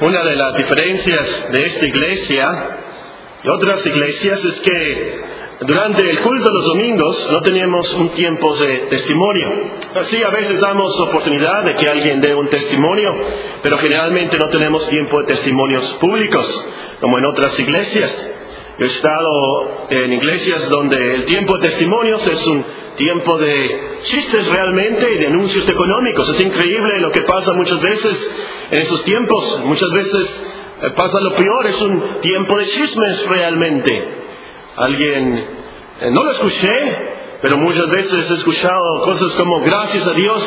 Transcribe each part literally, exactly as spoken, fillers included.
Una de las diferencias de esta iglesia y otras iglesias es que durante el culto de los domingos no tenemos un tiempo de testimonio. Así a veces damos oportunidad de que alguien dé un testimonio, pero generalmente no tenemos tiempo de testimonios públicos, como en otras iglesias. Yo he estado en iglesias donde el tiempo de testimonios es un tiempo de chistes realmente y de anuncios económicos. Es increíble lo que pasa muchas veces en esos tiempos. Muchas veces pasa lo peor, es un tiempo de chismes realmente. Alguien, eh, no lo escuché, pero muchas veces he escuchado cosas como: gracias a Dios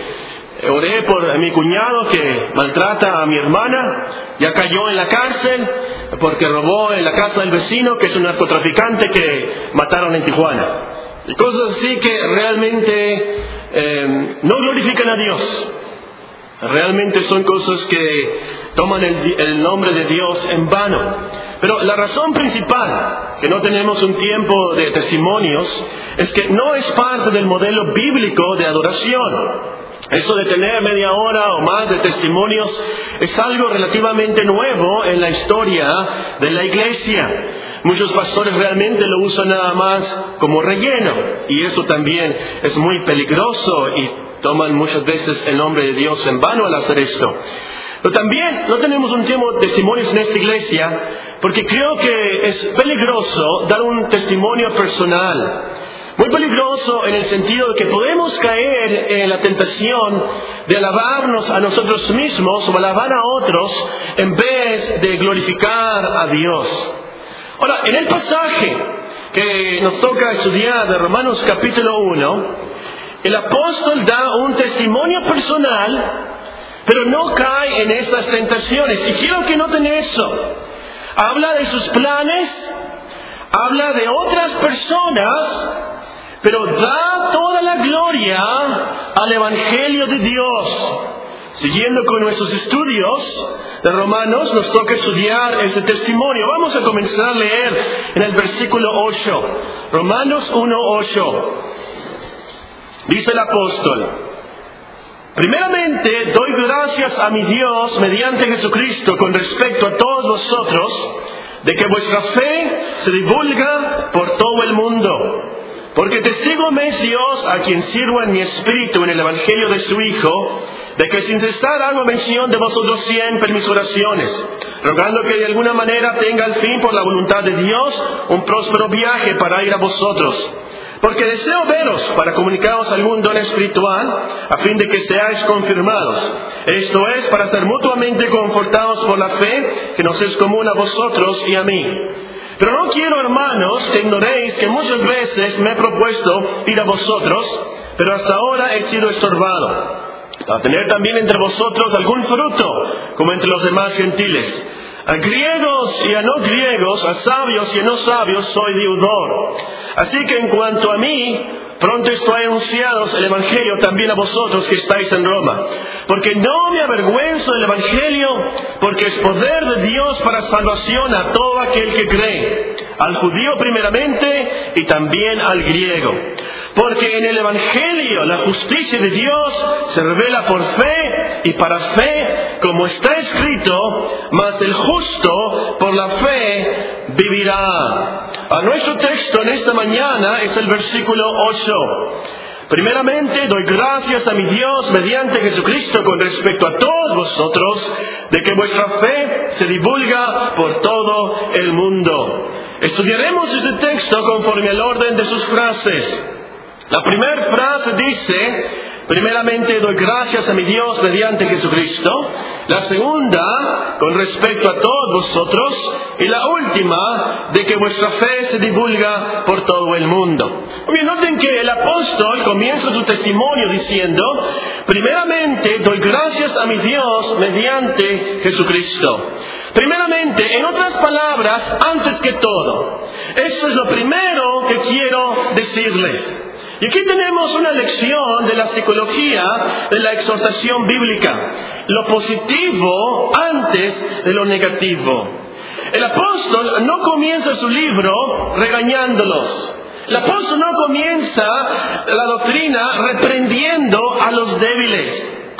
que oré por mi cuñado que maltrata a mi hermana, ya cayó en la cárcel porque robó en la casa del vecino, que es un narcotraficante que mataron en Tijuana. Y cosas así que realmente eh, no glorifican a Dios. Realmente son cosas que toman el, el nombre de Dios en vano. Pero la razón principal que no tenemos un tiempo de testimonios es que no es parte del modelo bíblico de adoración. Eso de tener media hora o más de testimonios es algo relativamente nuevo en la historia de la iglesia. Muchos pastores realmente lo usan nada más como relleno, y eso también es muy peligroso y toman muchas veces el nombre de Dios en vano al hacer esto. Pero también no tenemos un tiempo de testimonios en esta iglesia porque creo que es peligroso dar un testimonio personal. Muy peligroso en el sentido de que podemos caer en la tentación de alabarnos a nosotros mismos o alabar a otros en vez de glorificar a Dios. Ahora, en el pasaje que nos toca estudiar de Romanos capítulo uno, el apóstol da un testimonio personal, pero no cae en estas tentaciones. Y quiero que noten eso. Habla de sus planes, habla de otras personas, pero da toda la gloria al Evangelio de Dios. Siguiendo con nuestros estudios de Romanos, nos toca estudiar este testimonio. Vamos a comenzar a leer en el versículo ocho. Romanos uno ocho. Dice el apóstol: primeramente doy gracias a mi Dios mediante Jesucristo con respecto a todos vosotros, de que vuestra fe se divulga por todo el mundo. Porque testigo me es Dios, a quien sirvo en mi espíritu en el Evangelio de su Hijo, de que sin cesar hago mención de vosotros siempre en mis oraciones, rogando que de alguna manera tenga al fin, por la voluntad de Dios, un próspero viaje para ir a vosotros. Porque deseo veros para comunicaros algún don espiritual, a fin de que seáis confirmados. Esto es, para ser mutuamente confortados por la fe que nos es común a vosotros y a mí. Pero no quiero, hermanos, que ignoréis que muchas veces me he propuesto ir a vosotros, pero hasta ahora he sido estorbado, para tener también entre vosotros algún fruto, como entre los demás gentiles. A griegos y a no griegos, a sabios y a no sabios, soy deudor. Así que en cuanto a mí, pronto estoy anunciados el Evangelio también a vosotros que estáis en Roma. Porque no me avergüenzo del Evangelio, porque es poder de Dios para salvación a todo aquel que cree, al judío primeramente y también al griego. Porque en el Evangelio la justicia de Dios se revela por fe y para fe, como está escrito: mas el justo por la fe vivirá. A nuestro texto en esta mañana es el versículo ocho. Primeramente doy gracias a mi Dios mediante Jesucristo con respecto a todos vosotros, de que vuestra fe se divulga por todo el mundo. Estudiaremos este texto conforme al orden de sus frases. La primera frase dice: primeramente doy gracias a mi Dios mediante Jesucristo. La segunda, con respecto a todos vosotros. Y la última, de que vuestra fe se divulga por todo el mundo. Bien, noten que el apóstol comienza su testimonio diciendo: primeramente doy gracias a mi Dios mediante Jesucristo. Primeramente, en otras palabras, antes que todo. Eso es lo primero que quiero decirles. Y aquí tenemos una lección de la psicología de la exhortación bíblica. Lo positivo antes de lo negativo. El apóstol no comienza su libro regañándolos. El apóstol no comienza la doctrina reprendiendo a los débiles.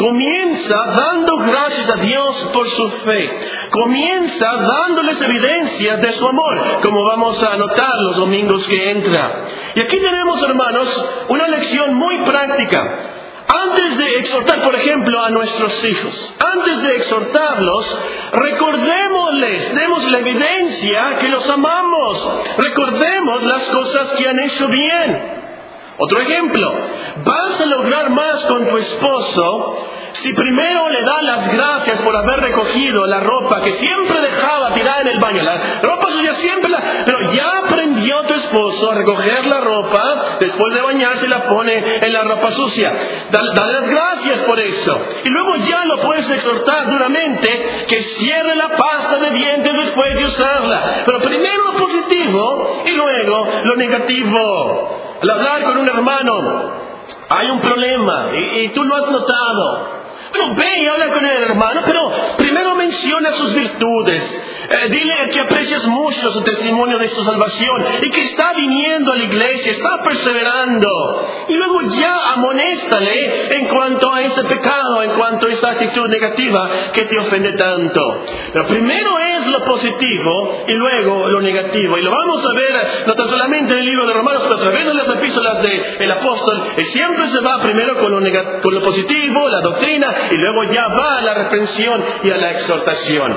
comienza dando gracias a Dios por su fe. Comienza dándoles evidencia de su amor, como vamos a notar los domingos que entra. Y aquí tenemos, hermanos, una lección muy práctica. Antes de exhortar, por ejemplo, a nuestros hijos, antes de exhortarlos, recordémosles, demos la evidencia que los amamos. Recordemos las cosas que han hecho bien. Otro ejemplo, vas a lograr más con tu esposo si primero le das las gracias por haber recogido la ropa que siempre dejaba tirada en el baño. La ropa suya siempre la... Pero ya aprendió tu esposo a recoger la ropa, después de bañarse la pone en la ropa sucia. Dale, dale las gracias por eso. Y luego ya lo puedes exhortar duramente que cierre la pasta de dientes después de usarla. Pero primero lo positivo y luego lo negativo. Al hablar con un hermano, hay un problema y, y tú lo has notado. Bueno, ve y habla con el hermano, pero primero menciona sus virtudes. Eh, dile que aprecias mucho su testimonio de su salvación y que está viniendo a la iglesia, está perseverando. Y luego ya amonéstale en cuanto a ese pecado, en cuanto a esa actitud negativa que te ofende tanto. Pero primero es lo positivo y luego lo negativo. Y lo vamos a ver no tan solamente en el libro de Romanos, pero a través de las epístolas del apóstol. Él siempre se va primero con lo, neg- con lo positivo, la doctrina, y luego ya va a la reprensión y a la exhortación.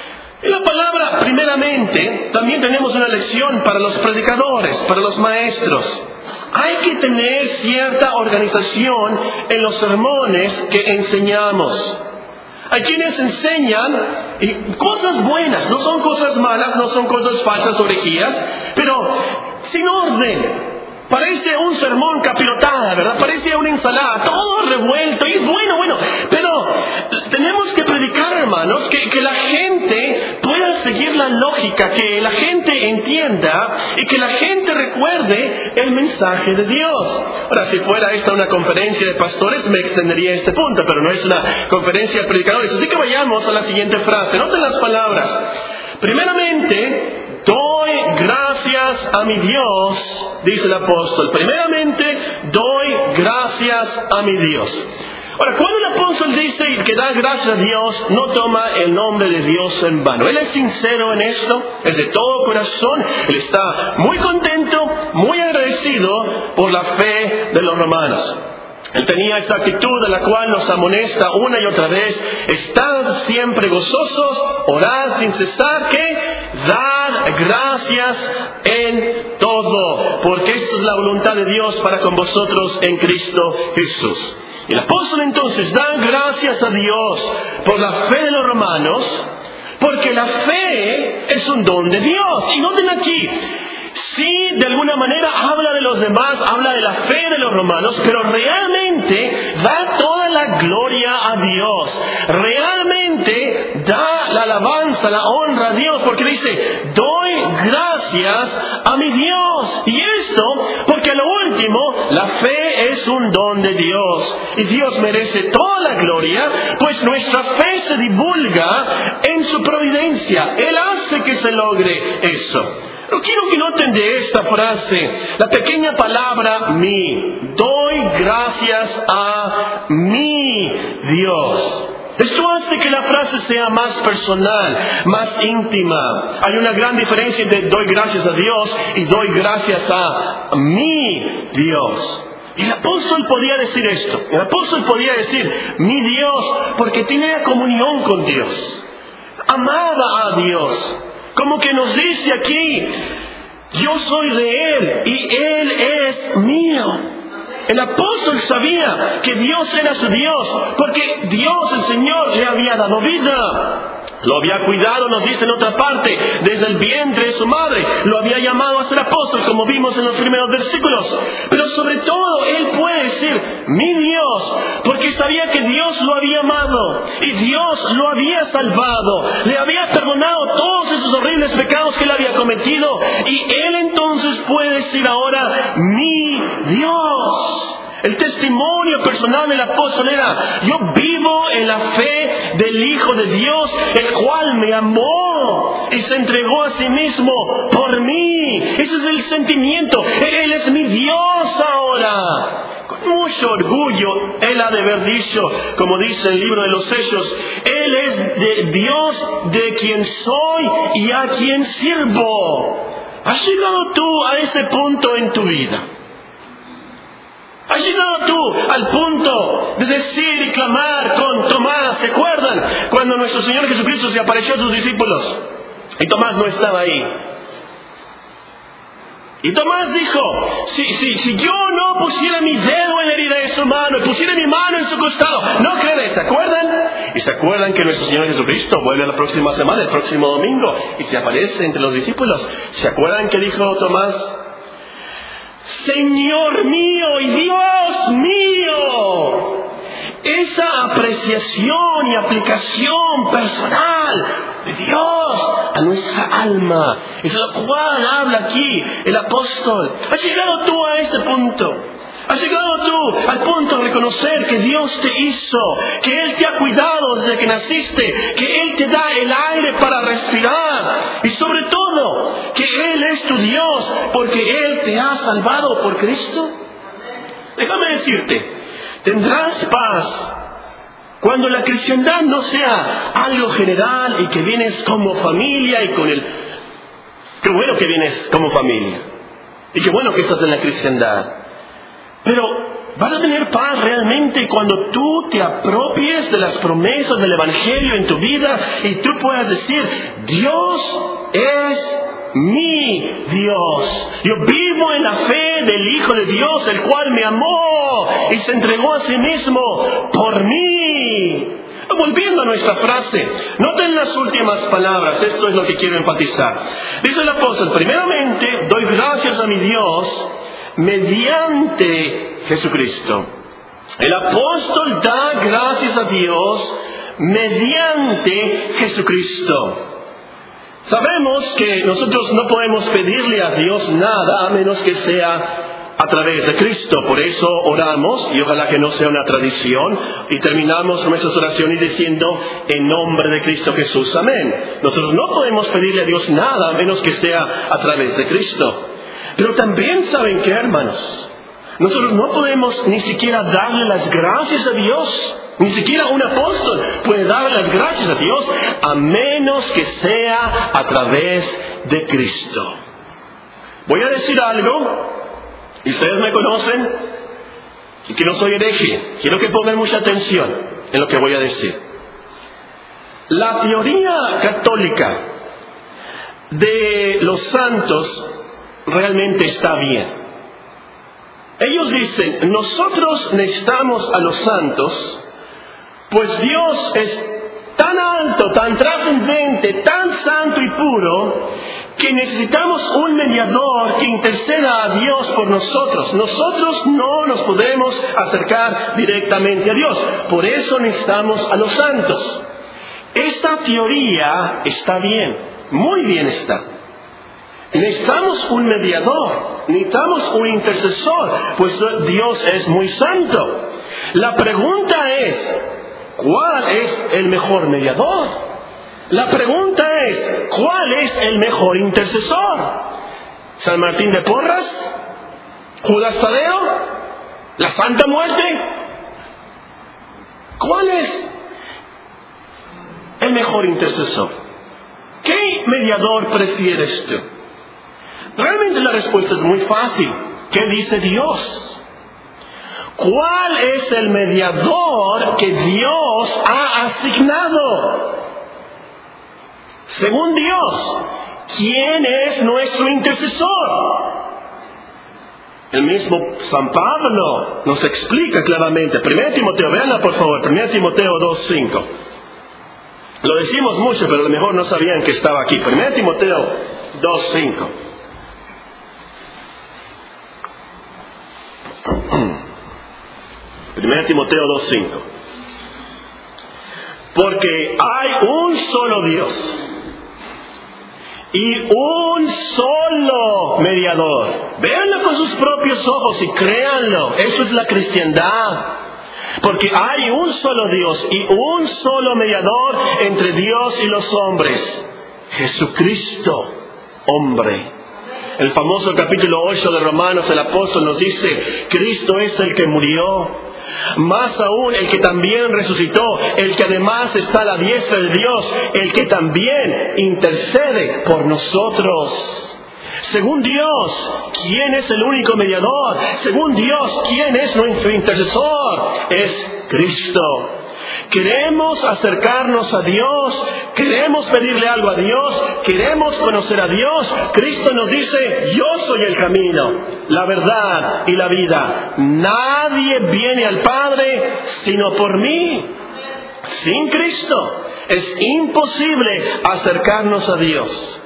En la palabra, primeramente, también tenemos una lección para los predicadores, para los maestros. Hay que tener cierta organización en los sermones que enseñamos. Hay quienes enseñan cosas buenas, no son cosas malas, no son cosas falsas o herejías, pero sin orden. Parece un sermón capirotada, ¿verdad? Parece una ensalada, todo revuelto, y es bueno, bueno. Pero tenemos que predicar, hermanos, que, que la gente pueda seguir la lógica, que la gente entienda y que la gente recuerde el mensaje de Dios. Ahora, si fuera esta una conferencia de pastores, me extendería este punto, pero no es una conferencia de predicadores. Así que vayamos a la siguiente frase. Noten las palabras. Primeramente, doy gracias a mi Dios, dice el apóstol. Primeramente, doy gracias a mi Dios. Ahora, cuando el apóstol dice que da gracias a Dios, no toma el nombre de Dios en vano. Él es sincero en esto, es de todo corazón. Él está muy contento, muy agradecido por la fe de los romanos. Él tenía esa actitud de la cual nos amonesta una y otra vez. Estad siempre gozosos, orad sin cesar, que dad gracias en todo, porque esta es la voluntad de Dios para con vosotros en Cristo Jesús. Y el apóstol entonces da gracias a Dios por la fe de los romanos, porque la fe es un don de Dios. Y noten aquí, sí, de alguna manera habla de los demás, habla de la fe de los romanos, pero realmente da toda la gloria a Dios. Realmente da la alabanza, la honra a Dios, porque dice, doy gracias a mi Dios. Y esto, porque a lo último, la fe es un don de Dios. Y Dios merece toda la gloria, pues nuestra fe se divulga en su providencia. Él hace que se logre eso. Pero quiero que noten de esta frase la pequeña palabra mi. Doy gracias a mi Dios. Esto hace que la frase sea más personal, más íntima. Hay una gran diferencia entre doy gracias a Dios y doy gracias a mi Dios. Y el apóstol podía decir esto. El apóstol podía decir mi Dios porque tenía comunión con Dios. Amaba a Dios. Como que nos dice aquí, yo soy de Él y Él es mío. El apóstol sabía que Dios era su Dios, porque Dios, el Señor, le había dado vida. Lo había cuidado, nos dice en otra parte, desde el vientre de su madre. Lo había llamado a ser apóstol, como vimos en los primeros versículos. Pero sobre todo, él puede decir, mi Dios, porque sabía que Dios lo había amado. Y Dios lo había salvado. Le había perdonado todos esos horribles pecados que él había cometido. Y él entonces puede decir ahora, mi Dios. El testimonio personal del apóstol era, yo vivo en la fe del Hijo de Dios, el cual me amó y se entregó a sí mismo por mí. Ese es el sentimiento. Él es mi Dios ahora. mucho orgullo, él ha de haber dicho, como dice el libro de los Hechos, Él es de Dios de quien soy y a quien sirvo. ¿Has llegado tú a ese punto en tu vida? ¿Has llegado tú al punto de decir y clamar con Tomás? ¿Se acuerdan cuando nuestro Señor Jesucristo se apareció a sus discípulos? Y Tomás no estaba ahí. Y Tomás dijo, si, si, si yo no pusiera mi dedo en la herida de su mano y pusiera mi mano en su costado, no creeré. ¿Se acuerdan? Y se acuerdan que nuestro Señor Jesucristo vuelve la próxima semana, el próximo domingo, y se aparece entre los discípulos. ¿Se acuerdan que dijo Tomás? Señor mío y Dios mío. Esa apreciación y aplicación personal de Dios a nuestra alma, es lo cual habla aquí el apóstol. ¿Has llegado tú a ese punto? ¿Has llegado tú al punto de reconocer que Dios te hizo, que Él te ha cuidado desde que naciste, que Él te da el aire para respirar y sobre todo que Él es tu Dios porque Él te ha salvado por Cristo? Déjame decirte, tendrás paz cuando la cristiandad no sea algo general y que vienes como familia y con el... Qué bueno que vienes como familia y qué bueno que estás en la cristiandad. Pero vas a tener paz realmente cuando tú te apropies de las promesas del Evangelio en tu vida y tú puedas decir, Dios es mi Dios. Yo vivo en la fe del Hijo de Dios, el cual me amó y se entregó a sí mismo por mí. Volviendo a nuestra frase, noten las últimas palabras, esto es lo que quiero enfatizar. Dice el apóstol, primeramente, doy gracias a mi Dios mediante Jesucristo. El apóstol da gracias a Dios mediante Jesucristo. Sabemos que nosotros no podemos pedirle a Dios nada a menos que sea a través de Cristo. Por eso oramos, y ojalá que no sea una tradición, y terminamos nuestras oraciones diciendo en nombre de Cristo Jesús, amén. Nosotros no podemos pedirle a Dios nada a menos que sea a través de Cristo. Pero también saben que, hermanos, nosotros no podemos ni siquiera darle las gracias a Dios. Ni siquiera un apóstol puede darle las gracias a Dios a menos que sea a través de Cristo. Voy a decir algo, y ustedes me conocen, y que no soy hereje. Quiero que pongan mucha atención en lo que voy a decir. La teoría católica de los santos realmente está bien. Ellos dicen, nosotros necesitamos a los santos, pues Dios es tan alto, tan trascendente, tan santo y puro, que necesitamos un mediador que interceda a Dios por nosotros. Nosotros no nos podemos acercar directamente a Dios. Por eso necesitamos a los santos. Esta teoría está bien, muy bien está. Necesitamos un mediador, necesitamos un intercesor, pues Dios es muy santo. La pregunta es, ¿cuál es el mejor mediador? La pregunta es, ¿cuál es el mejor intercesor? ¿San Martín de Porras? ¿Judas Tadeo? ¿La Santa Muerte? ¿Cuál es el mejor intercesor? ¿Qué mediador prefieres tú? Realmente la respuesta es muy fácil. ¿Qué dice Dios? ¿Cuál es el mediador que Dios ha asignado? Según Dios, ¿quién es nuestro intercesor? El mismo San Pablo nos explica claramente. Primera Timoteo, veanla por favor, Primera Timoteo dos cinco. Lo decimos mucho, pero a lo mejor no sabían que estaba aquí. Primera Timoteo dos cinco. Primera Timoteo dos cinco. Porque hay un solo Dios y un solo mediador. Véanlo con sus propios ojos y créanlo. Eso es la cristiandad. Porque hay un solo Dios y un solo mediador entre Dios y los hombres. Jesucristo, hombre. El famoso capítulo ocho de Romanos, el apóstol nos dice, Cristo es el que murió, más aún el que también resucitó, el que además está a la diestra de Dios, el que también intercede por nosotros. Según Dios, ¿quién es el único mediador? Según Dios, ¿quién es nuestro intercesor? Es Cristo. Queremos acercarnos a Dios, queremos pedirle algo a Dios, queremos conocer a Dios. Cristo nos dice, yo soy el camino, la verdad y la vida. Nadie viene al Padre sino por mí. Sin Cristo es imposible acercarnos a Dios.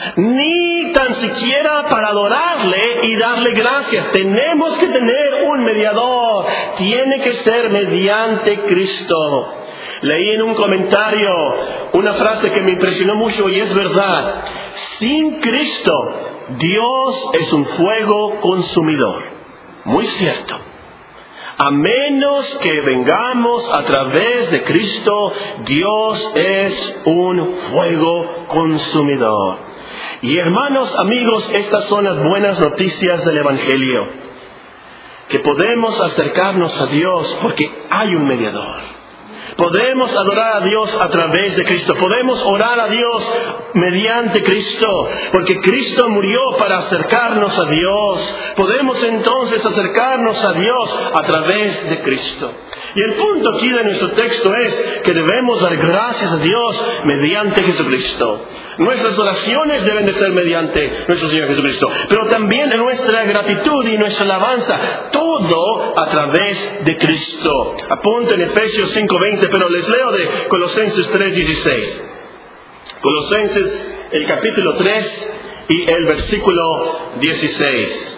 Ni tan siquiera para adorarle y darle gracias. Tenemos que tener un mediador. Tiene que ser mediante Cristo. Leí en un comentario una frase que me impresionó mucho y es verdad. Sin Cristo, Dios es un fuego consumidor. Muy cierto. A menos que vengamos a través de Cristo, Dios es un fuego consumidor. Y hermanos, amigos, estas son las buenas noticias del Evangelio. Que podemos acercarnos a Dios porque hay un mediador. Podemos adorar a Dios a través de Cristo. Podemos orar a Dios mediante Cristo, porque Cristo murió para acercarnos a Dios. Podemos entonces acercarnos a Dios a través de Cristo. Y el punto aquí de nuestro texto es que debemos dar gracias a Dios mediante Jesucristo. Nuestras oraciones deben de ser mediante nuestro Señor Jesucristo, pero también nuestra gratitud y nuestra alabanza, todo a través de Cristo. Apunten Efesios cinco veinte, pero les leo de Colosenses tres dieciséis. Colosenses, el capítulo tres y el versículo dieciséis.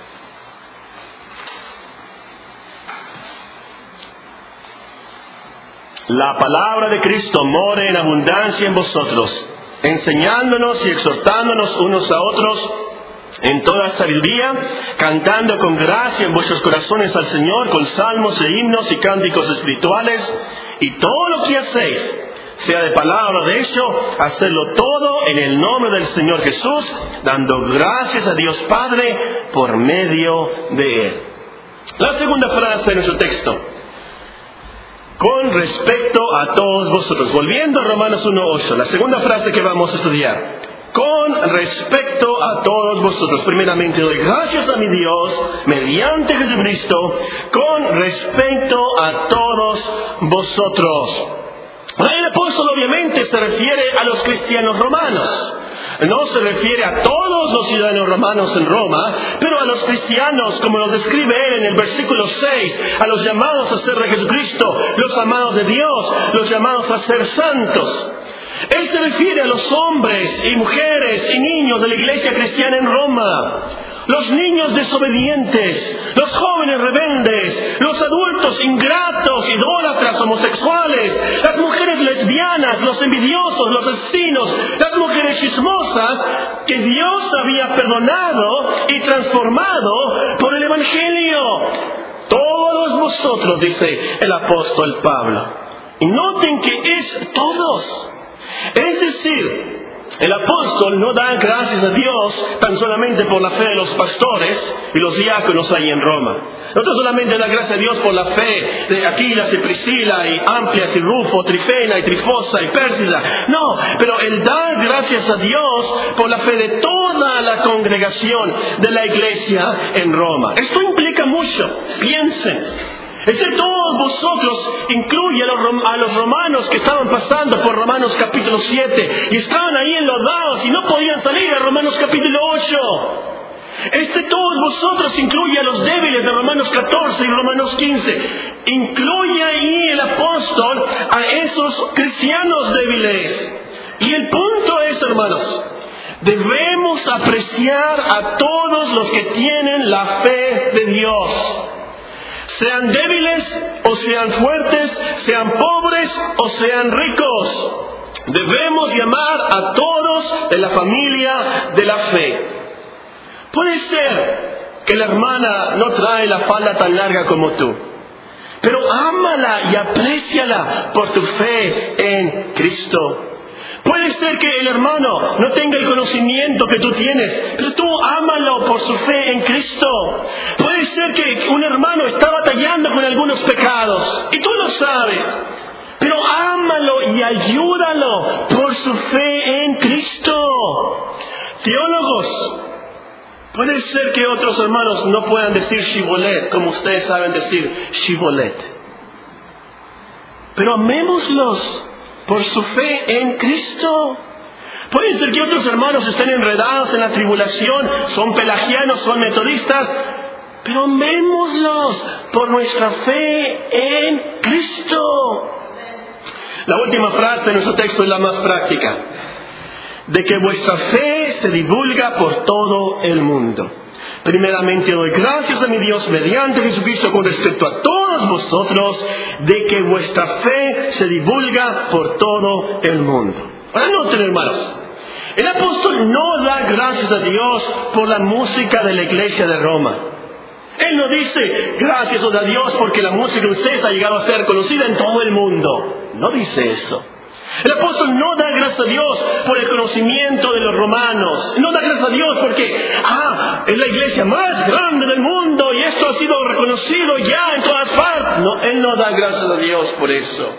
La palabra de Cristo more en abundancia en vosotros, enseñándonos y exhortándonos unos a otros en toda sabiduría, cantando con gracia en vuestros corazones al Señor, con salmos e himnos y cánticos espirituales, y todo lo que hacéis, sea de palabra o de hecho, hacedlo todo en el nombre del Señor Jesús, dando gracias a Dios Padre por medio de Él. La segunda frase de nuestro texto. Con respecto a todos vosotros. Volviendo a Romanos uno ocho, la segunda frase que vamos a estudiar. Con respecto a todos vosotros. Primeramente doy gracias a mi Dios, mediante Jesucristo, con respecto a todos vosotros. El apóstol obviamente se refiere a los cristianos romanos. No se refiere a todos los ciudadanos romanos en Roma, pero a los cristianos, como los describe él en el versículo seis, a los llamados a ser de Jesucristo, los amados de Dios, los llamados a ser santos. Él se refiere a los hombres y mujeres y niños de la iglesia cristiana en Roma. Los niños desobedientes, los jóvenes rebeldes, los adultos ingratos, idólatras, homosexuales, las mujeres lesbianas, los envidiosos, los asesinos, las mujeres chismosas, que Dios había perdonado y transformado por el Evangelio. Todos vosotros, dice el apóstol Pablo. Y noten que es todos. Es decir, el apóstol no da gracias a Dios tan solamente por la fe de los pastores y los diáconos ahí en Roma. No tan solamente da gracias a Dios por la fe de Aquilas y Priscila y Amplias y Rufo, Trifena y Trifosa y Pérsida. No, pero él da gracias a Dios por la fe de toda la congregación de la iglesia en Roma. Esto implica mucho. Piensen. Ese todos vosotros incluye a los, a los romanos que estaban pasando por Romanos capítulo siete y estaban ahí enlodados y no podían salir a Romanos capítulo ocho. Este todos vosotros incluye a los débiles de Romanos catorce y Romanos quince. Incluye ahí el apóstol a esos cristianos débiles. Y el punto es, hermanos, debemos apreciar a todos los que tienen la fe de Dios. Sean débiles o sean fuertes, sean pobres o sean ricos. Debemos llamar a todos de la familia de la fe. Puede ser que la hermana no trae la falda tan larga como tú, pero ámala y apréciala por tu fe en Cristo. Puede ser que el hermano no tenga el conocimiento que tú tienes, pero tú ámalo por su fe en Cristo. Puede ser que un hermano está batallando con algunos pecados y tú lo sabes, pero ámalo y ayúdalo por su fe en Cristo. Teólogos, puede ser que otros hermanos no puedan decir shibolet como ustedes saben decir shibolet, pero amémoslos por su fe en Cristo. Puede ser que otros hermanos estén enredados en la tribulación, son pelagianos, son metodistas, pero amémoslos por nuestra fe en Cristo. La última frase de nuestro texto es la más práctica: de que vuestra fe se divulga por todo el mundo. Primeramente doy gracias a mi Dios mediante Jesucristo con respecto a todos vosotros, de que vuestra fe se divulga por todo el mundo. Ahora noten, hermanos, el apóstol no da gracias a Dios por la música de la iglesia de Roma. Él no dice gracias a Dios porque la música de ustedes ha llegado a ser conocida en todo el mundo. No dice eso. El apóstol no da gracias a Dios por el conocimiento de los romanos. No da gracias a Dios porque, ah, es la iglesia más grande del mundo y esto ha sido reconocido ya en todas partes. No, él no da gracias a Dios por eso.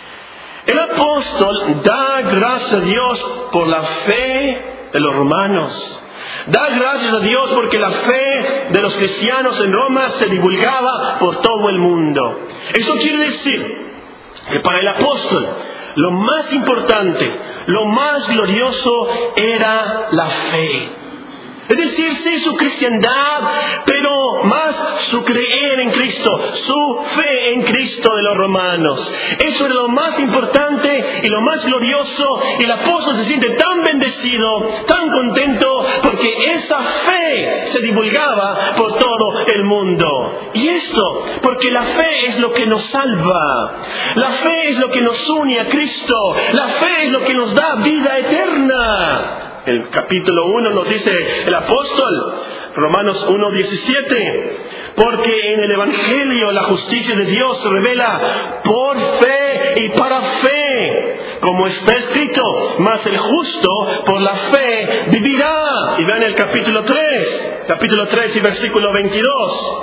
El apóstol da gracias a Dios por la fe de los romanos. Da gracias a Dios porque la fe de los cristianos en Roma se divulgaba por todo el mundo. Eso quiere decir que para el apóstol lo más importante, lo más glorioso era la fe. Es decir, sí, su cristiandad, pero más su creer en Cristo, su fe en Cristo de los romanos. Eso era lo más importante y lo más glorioso, y el apóstol se siente tan bendecido, tan contento, porque esa fe se divulgaba por todo el mundo. Y esto, porque la fe es lo que nos salva, la fe es lo que nos une a Cristo, la fe es lo que nos da vida eterna. El capítulo uno nos dice el apóstol, Romanos uno diecisiete, porque en el Evangelio la justicia de Dios se revela por fe y para fe, como está escrito, mas el justo por la fe vivirá. Y vean el capítulo tres, capítulo tres y versículo veintidós.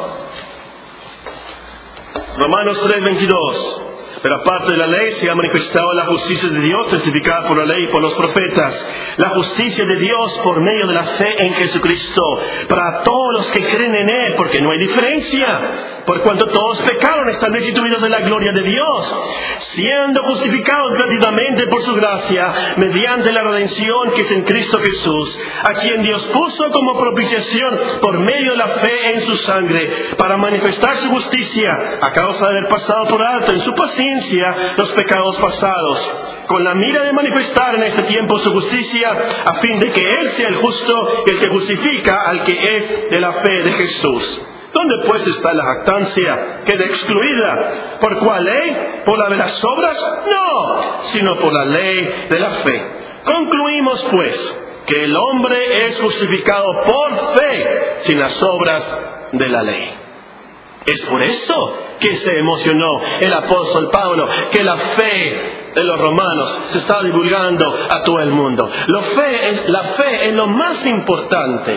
Romanos tres, veintidós. Pero aparte de la ley se ha manifestado la justicia de Dios testificada por la ley y por los profetas. La justicia de Dios por medio de la fe en Jesucristo para todos los que creen en Él, porque no hay diferencia. Por cuanto todos pecaron, están destituidos de la gloria de Dios, siendo justificados gratuitamente por su gracia, mediante la redención que es en Cristo Jesús, a quien Dios puso como propiciación por medio de la fe en su sangre, para manifestar su justicia, a causa de haber pasado por alto en su paciencia los pecados pasados, con la mira de manifestar en este tiempo su justicia, a fin de que Él sea el justo y el que justifica al que es de la fe de Jesús. ¿Dónde pues está la jactancia? Queda excluida. ¿Por cuál ley? ¿Por la de las obras? No, sino por la ley de la fe. Concluimos pues que el hombre es justificado por fe, sin las obras de la ley. Es por eso que se emocionó el apóstol Pablo, que la fe de los romanos se está divulgando a todo el mundo. La fe, la fe es lo más importante.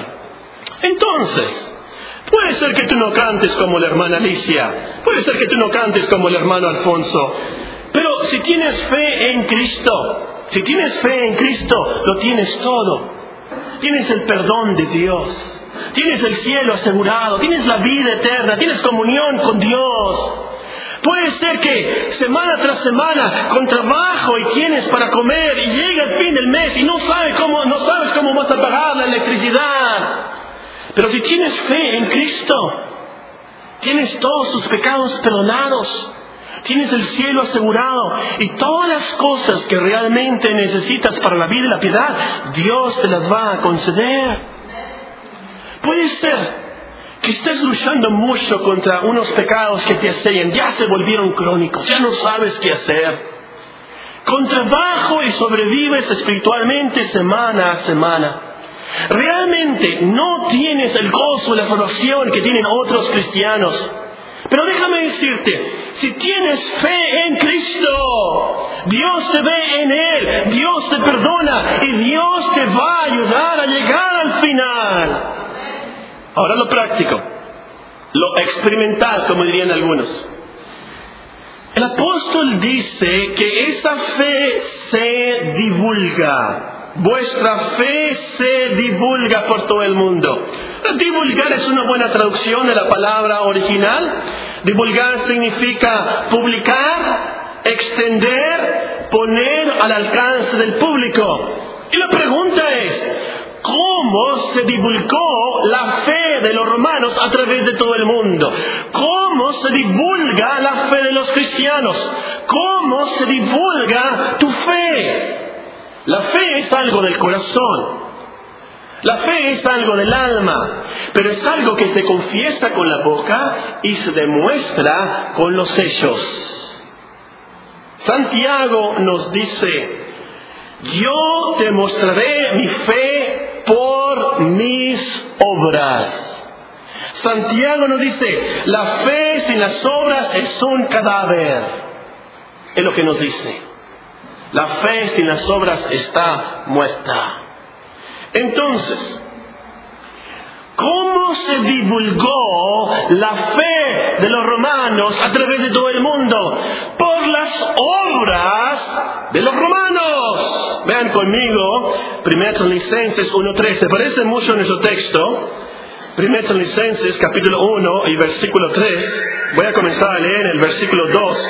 Entonces, puede ser que tú no cantes como la hermana Alicia, puede ser que tú no cantes como el hermano Alfonso, pero si tienes fe en Cristo, si tienes fe en Cristo, lo tienes todo. Tienes el perdón de Dios. Tienes el cielo asegurado, tienes la vida eterna, tienes comunión con Dios. Puede ser que semana tras semana, con trabajo y tienes para comer, y llega el fin del mes y no sabes cómo, no sabes cómo vas a pagar la electricidad. Pero si tienes fe en Cristo, tienes todos tus pecados perdonados, tienes el cielo asegurado y todas las cosas que realmente necesitas para la vida y la piedad, Dios te las va a conceder. Puede ser que estés luchando mucho contra unos pecados que te asedian, ya se volvieron crónicos, ya no sabes qué hacer. Con trabajo y sobrevives espiritualmente semana a semana. Realmente no tienes el gozo y la salvación que tienen otros cristianos. Pero déjame decirte, si tienes fe en Cristo, Dios te ve en Él, Dios te perdona y Dios te va a ayudar a llegar al final. Ahora lo práctico, lo experimental, como dirían algunos. El apóstol dice que esa fe se divulga. Vuestra fe se divulga por todo el mundo. Divulgar es una buena traducción de la palabra original. Divulgar significa publicar, extender, poner al alcance del público. Y la pregunta es, ¿cómo se divulgó la fe de los romanos a través de todo el mundo? ¿Cómo se divulga la fe de los cristianos? ¿Cómo se divulga tu fe? La fe es algo del corazón. La fe es algo del alma. Pero es algo que se confiesa con la boca y se demuestra con los hechos. Santiago nos dice, yo te mostraré mi fe por mis obras. Santiago nos dice, la fe sin las obras es un cadáver. Es lo que nos dice. La fe sin las obras está muerta. Entonces, ¿cómo se divulgó la fe de los romanos a través de todo el mundo? Por las obras de los romanos. Vean conmigo, primera Tesalonicenses uno trece. Parece mucho en nuestro texto. primera Tesalonicenses capítulo uno y versículo tres. Voy a comenzar a leer el versículo dos.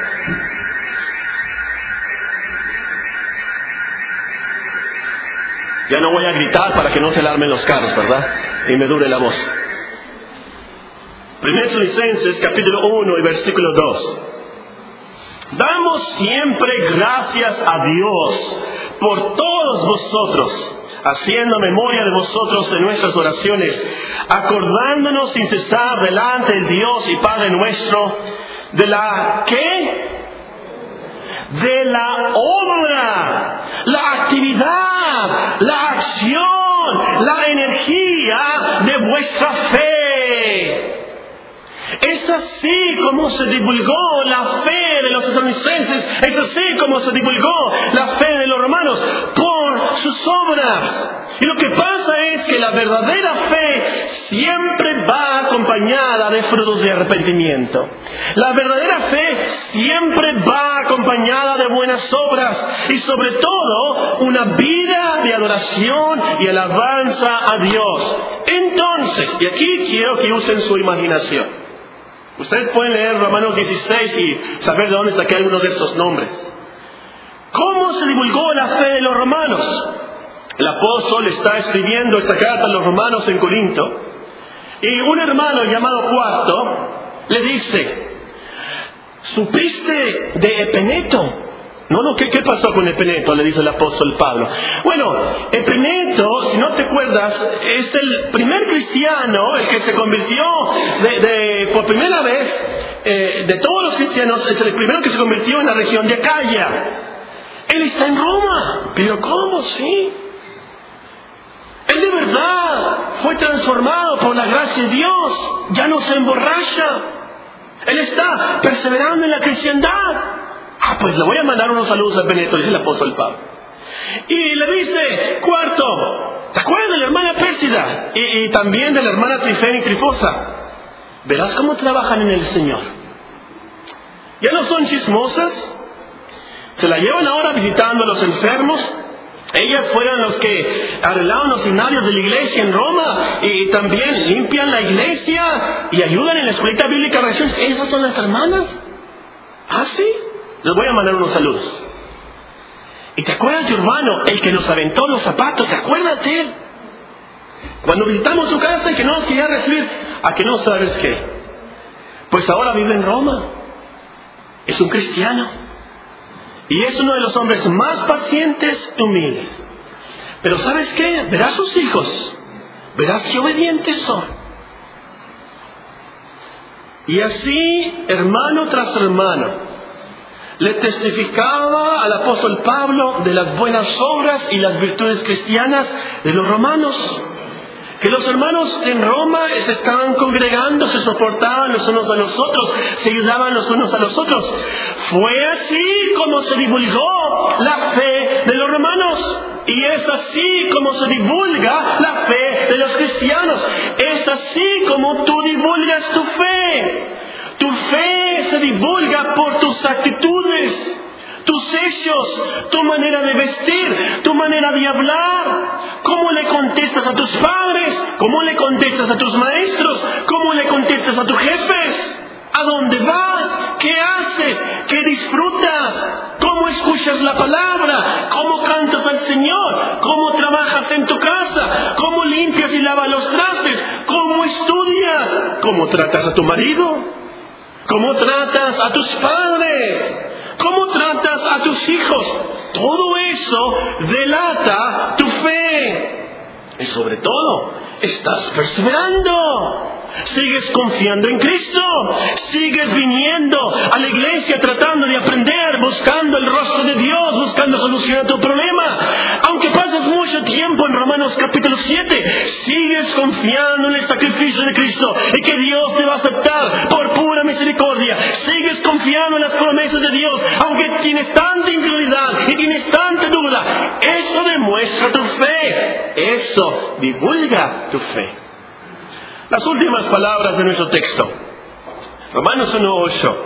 Ya no voy a gritar para que no se alarmen los carros, ¿verdad? Y me dure la voz. primera Tesalonicenses capítulo uno y versículo dos. Damos siempre gracias a Dios por todos vosotros, haciendo memoria de vosotros en nuestras oraciones, acordándonos sin cesar delante del Dios y Padre nuestro, de la ¿qué? De la obra, la actividad, la acción, la energía de vuestra fe. Es así como se divulgó la fe de los tesalonicenses, es así como se divulgó la fe de los romanos, por sus obras. Y lo que pasa es que la verdadera fe siempre va acompañada de frutos de arrepentimiento. La verdadera fe siempre va acompañada de buenas obras y sobre todo una vida de adoración y alabanza a Dios. Entonces, y aquí quiero que usen su imaginación. Ustedes pueden leer Romanos dieciséis y saber de dónde saqué algunos de estos nombres. ¿Cómo se divulgó la fe de los romanos? El apóstol está escribiendo esta carta a los romanos en Corinto y un hermano llamado Cuarto le dice, ¿supiste de Epeneto? No, no, ¿qué, ¿qué pasó con Epeneto? Le dice el apóstol Pablo. Bueno, Epeneto, si no te acuerdas, es el primer cristiano, el que se convirtió de, de, por primera vez, eh, de todos los cristianos, es el primero que se convirtió en la región de Acaya. Él está en Roma. Pero ¿cómo? Sí. Él de verdad fue transformado por la gracia de Dios. Ya no se emborracha. Él está perseverando en la cristiandad. Ah, pues le voy a mandar unos saludos a Epeneto, dice el apóstol Pablo. Y le dice, Cuarto, ¿te acuerdas de la hermana Pérsida? Y, y también de la hermana Trifena y Trifosa. Verás cómo trabajan en el Señor. Ya no son chismosas. Se la llevan ahora visitando a los enfermos. Ellas fueron los que arreglaban los seminarios de la iglesia en Roma y también limpian la iglesia y ayudan en la escuelita bíblica. ¿Esas son las hermanas? ¿Ah, sí? Les voy a mandar unos saludos. ¿Y te acuerdas de Urbano, el que nos aventó los zapatos? ¿Te acuerdas de él? Cuando visitamos su casa y que no nos quería recibir, ¿a que no sabes qué? Pues ahora vive en Roma. Es un cristiano. Y es uno de los hombres más pacientes y humildes. Pero ¿sabes qué? Verás sus hijos. Verás qué obedientes son. Y así, hermano tras hermano, le testificaba al apóstol Pablo de las buenas obras y las virtudes cristianas de los romanos. que los hermanos en Roma se estaban congregando, se soportaban los unos a los otros, se ayudaban los unos a los otros. Fue así como se divulgó la fe de los romanos. Y es así como se divulga la fe de los cristianos. Es así como tú divulgas tu fe. Tu fe se divulga por tus actitudes, tus hechos, tu manera de vestir, tu manera de hablar, cómo le contestas a tus padres, cómo le contestas a tus maestros, cómo le contestas a tus jefes, a dónde vas, qué haces, qué disfrutas, cómo escuchas la palabra, cómo cantas al Señor, cómo trabajas en tu casa, cómo limpias y lavas los trastes, cómo estudias, cómo tratas a tu marido, cómo tratas a tus padres, cómo tratas a tus hijos. Todo eso delata tu fe. Y sobre todo, estás perseverando. Sigues confiando en Cristo. Sigues viniendo a la iglesia tratando de aprender, buscando el rostro de Dios, buscando solución a tu problema. Aunque pases mucho tiempo en Romanos capítulo siete, sigues confiando en el sacrificio de Cristo y que Dios te va a aceptar por pura misericordia. Sigues confiando en las promesas de Dios, aunque tienes tanta incredulidad y tienes tanta duda. Eso demuestra tu fe. Eso divulga tu fe. Las últimas palabras de nuestro texto. Romanos uno ocho.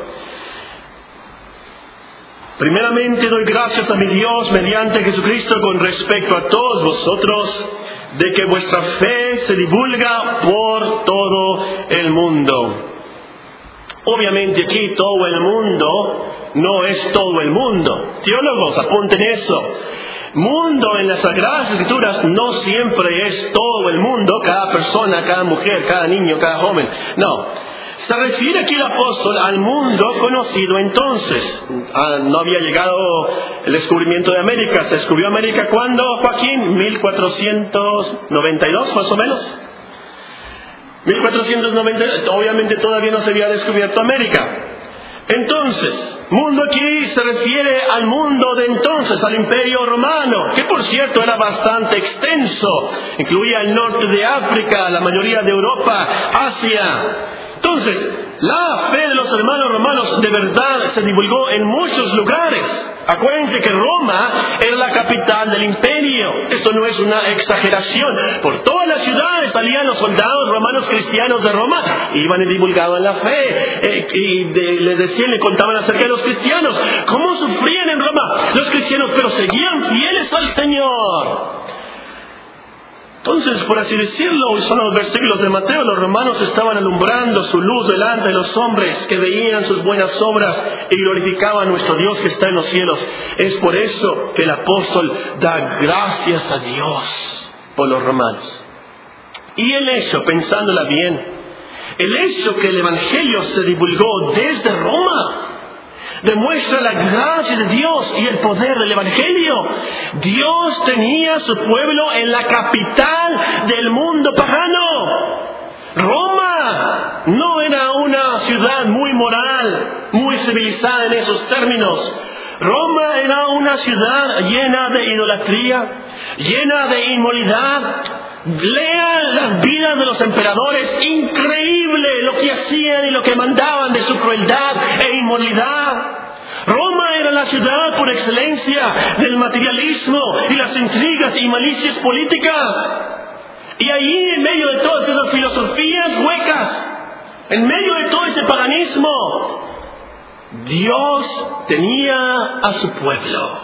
Primeramente doy gracias a mi Dios mediante Jesucristo con respecto a todos vosotros, de que vuestra fe se divulga por todo el mundo. Obviamente aquí todo el mundo no es todo el mundo. Teólogos, apunten eso. Mundo en las Sagradas Escrituras no siempre es todo el mundo, cada persona, cada mujer, cada niño, cada joven. No, se refiere aquí el apóstol al mundo conocido entonces. Ah, no había llegado el descubrimiento de América. ¿Se descubrió América cuándo, Joaquín? mil cuatrocientos noventa y dos más o menos. mil cuatrocientos noventa, obviamente todavía no se había descubierto América. Entonces, mundo aquí se refiere al mundo de entonces, al Imperio Romano, que por cierto era bastante extenso, incluía el norte de África, la mayoría de Europa, Asia. Entonces, la fe de los hermanos romanos de verdad se divulgó en muchos lugares. Acuérdense que Roma era la capital del imperio. Esto no es una exageración. Por todas las ciudades salían los soldados romanos cristianos de Roma, iban y divulgaban la fe. Eh, y de, le decían, le contaban acerca de los cristianos, cómo sufrían en Roma los cristianos, pero seguían fieles al Señor. Entonces, por así decirlo, son los versículos de Mateo, los romanos estaban alumbrando su luz delante de los hombres que veían sus buenas obras y glorificaban a nuestro Dios que está en los cielos. Es por eso que el apóstol da gracias a Dios por los romanos. Y el hecho, pensándola bien, el hecho que el Evangelio se divulgó desde Roma demuestra la gracia de Dios y el poder del Evangelio. Dios tenía su pueblo en la capital del mundo pagano. Roma no era una ciudad muy moral, muy civilizada en esos términos. Roma era una ciudad llena de idolatría, llena de inmoralidad. Lean las vidas de los emperadores, increíble lo que hacían y lo que mandaban de su crueldad e inmoralidad. Roma era la ciudad por excelencia del materialismo y las intrigas y malicias políticas. Y allí, en medio de todas esas filosofías huecas, en medio de todo ese paganismo, Dios tenía a su pueblo,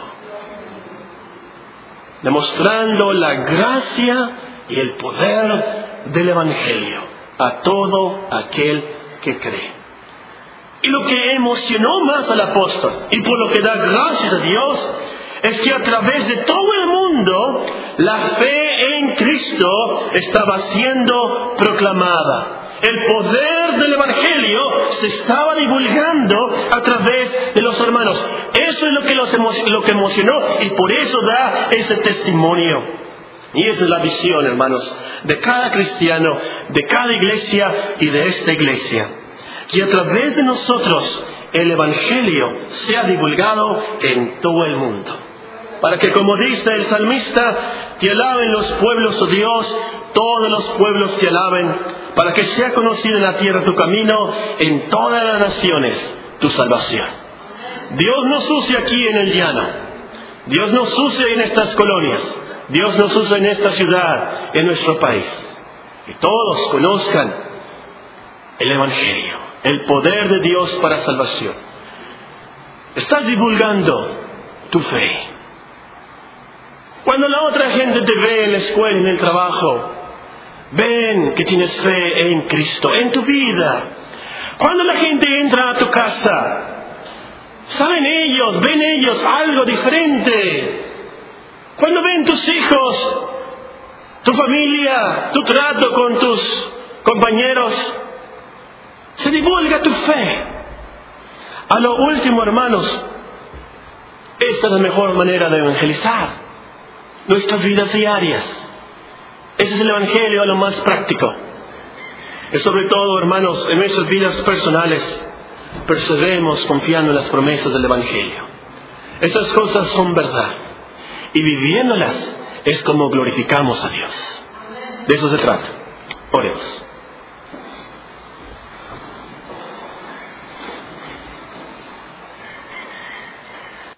demostrando la gracia y el poder del Evangelio a todo aquel que cree. Y lo que emocionó más al apóstol, y por lo que da gracias a Dios, es que a través de todo el mundo la fe en Cristo estaba siendo proclamada. El poder del Evangelio se estaba divulgando a través de los hermanos. Eso es lo que, los emo- lo que emocionó, y por eso da ese testimonio. Y esa es la visión, hermanos, de cada cristiano, de cada iglesia y de esta iglesia. Que a través de nosotros el Evangelio sea divulgado en todo el mundo. para que, como dice el salmista, te alaben los pueblos, oh Dios, todos los pueblos te alaben, para que sea conocido en la tierra tu camino, en todas las naciones tu salvación. Dios nos use aquí en el llano, Dios nos use en estas colonias, Dios nos use en esta ciudad, en nuestro país, que todos conozcan el Evangelio, el poder de Dios para salvación. Estás divulgando tu fe. Cuando la otra gente te ve en la escuela, en el trabajo, ven que tienes fe en Cristo, en tu vida. Cuando la gente entra a tu casa, saben ellos, ven ellos algo diferente. Cuando ven tus hijos, tu familia, tu trato con tus compañeros, se divulga tu fe. A lo último, hermanos, esta es la mejor manera de evangelizar nuestras vidas diarias. Ese es el Evangelio a lo más práctico. Y sobre todo, hermanos, en nuestras vidas personales, perseveremos confiando en las promesas del Evangelio. Estas cosas son verdad. Y viviéndolas es como glorificamos a Dios. De eso se trata. Oremos.